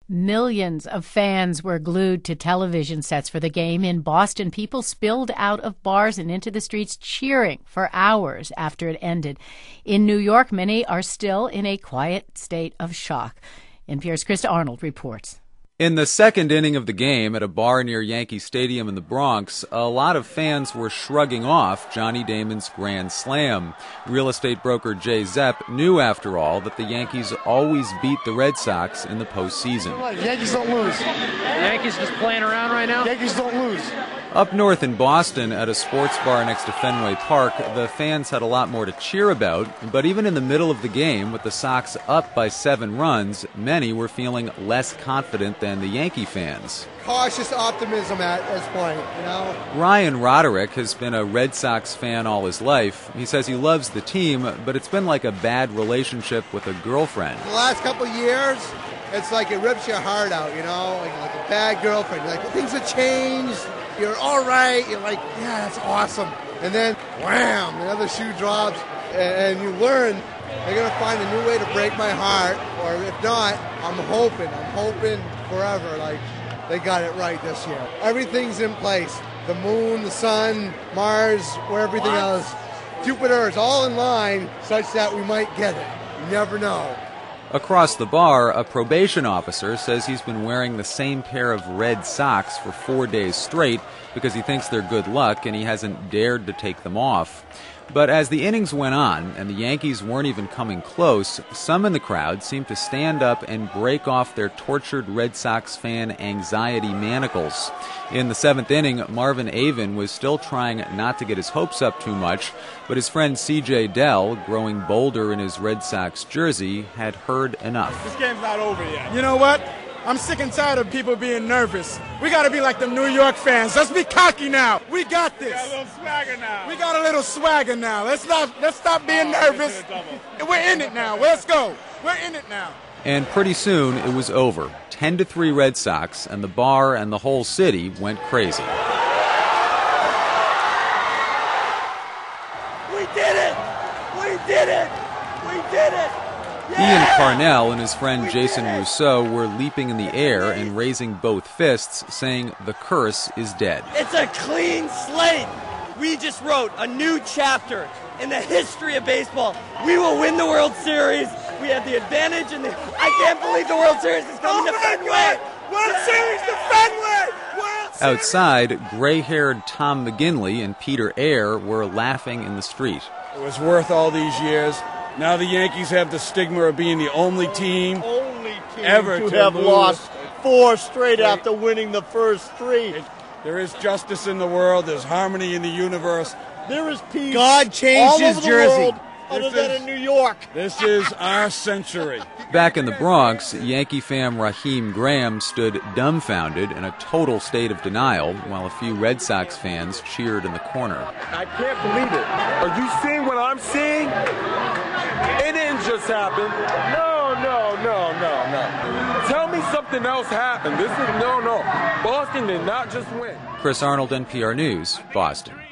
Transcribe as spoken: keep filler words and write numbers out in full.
Millions of fans were glued to television sets for the game. In Boston, people spilled out of bars and into the streets cheering for hours after it ended. In New York, many are still in a quiet state of shock. N P R's Krista Arnold reports. In the second inning of the game at a bar near Yankee Stadium in the Bronx, a lot of fans were shrugging off Johnny Damon's grand slam. Real estate broker Jay Zepp knew, after all, that the Yankees always beat the Red Sox in the postseason. Yankees don't lose. The Yankees just playing around right now? Yankees don't lose. Up north in Boston, at a sports bar next to Fenway Park, the fans had a lot more to cheer about, but even in the middle of the game, with the Sox up by seven runs, many were feeling less confident than the Yankee fans. Cautious optimism at this point, you know? Ryan Roderick has been a Red Sox fan all his life. He says he loves the team, but it's been like a bad relationship with a girlfriend. The last couple of years, it's like it rips your heart out, you know? Like, like a bad girlfriend. You're like, things have changed. You're all right. You're like, yeah, that's awesome. And then, wham, another shoe drops, and you learn they're going to find a new way to break my heart, or if not, I'm hoping, I'm hoping forever, like, they got it right this year. Everything's in place. The moon, the sun, Mars, where everything what? else, Jupiter is all in line such that we might get it. You never know. Across the bar, a probation officer says he's been wearing the same pair of red socks for four days straight because he thinks they're good luck and he hasn't dared to take them off. But as the innings went on and the Yankees weren't even coming close, some in the crowd seemed to stand up and break off their tortured Red Sox fan anxiety manacles. In the seventh inning, Marvin Avin was still trying not to get his hopes up too much, but his friend C J Dell, growing bolder in his Red Sox jersey, had heard enough. This game's not over yet. You know what? I'm sick and tired of people being nervous. We got to be like the New York fans. Let's be cocky now. We got this. We got a little swagger now. We got a little swagger now. Let's not let's stop being oh, nervous. We're in it now. Let's go. We're in it now. And pretty soon it was over. ten to three Red Sox, and the bar and the whole city went crazy. We did it! We did it! We did it! Ian Carnell and his friend Jason Rousseau were leaping in the air and raising both fists, saying the curse is dead. It's a clean slate. We just wrote a new chapter in the history of baseball. We will win the World Series. We have the advantage, and I can't believe the World Series is coming oh to Fenway. World Series to Fenway. World Series. Outside, gray-haired Tom McGinley and Peter Eyre were laughing in the street. It was worth all these years. Now the Yankees have the stigma of being the only team, only team ever to, to have lose. lost four straight after winning the first three. It, there is justice in the world. There's harmony in the universe. There is peace. God changed all his over jersey. The world, other than in New York. This is our century. Back in the Bronx, Yankee fan Raheem Graham stood dumbfounded in a total state of denial while a few Red Sox fans cheered in the corner. I can't believe it. Are you seeing what I'm seeing? It didn't just happen. No, no, no, no, no. Tell me something else happened. This is, no, no. Boston did not just win. Chris Arnold, N P R News, Boston.